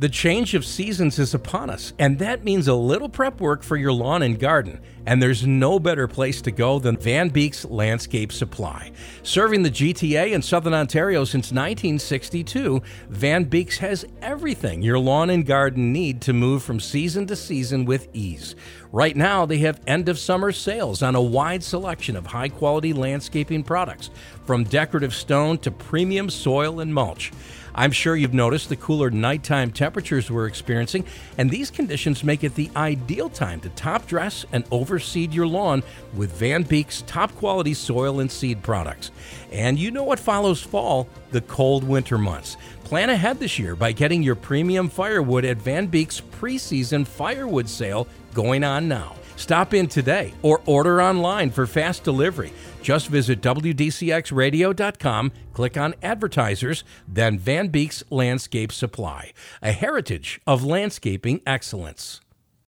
The change of seasons is upon us, and that means a little prep work for your lawn and garden. And there's no better place to go than Van Beek's Landscape Supply. Serving the GTA and Southern Ontario since 1962, Van Beek's has everything your lawn and garden need to move from season to season with ease. Right now, they have end-of-summer sales on a wide selection of high-quality landscaping products, from decorative stone to premium soil and mulch. I'm sure you've noticed the cooler nighttime temperatures we're experiencing, and these conditions make it the ideal time to top dress and overseed your lawn with Van Beek's top-quality soil and seed products. And you know what follows fall? The cold winter months. Plan ahead this year by getting your premium firewood at Van Beek's preseason firewood sale going on now. Stop in today or order online for fast delivery. Just visit WDCXradio.com, click on Advertisers, then Van Beek's Landscape Supply, a heritage of landscaping excellence.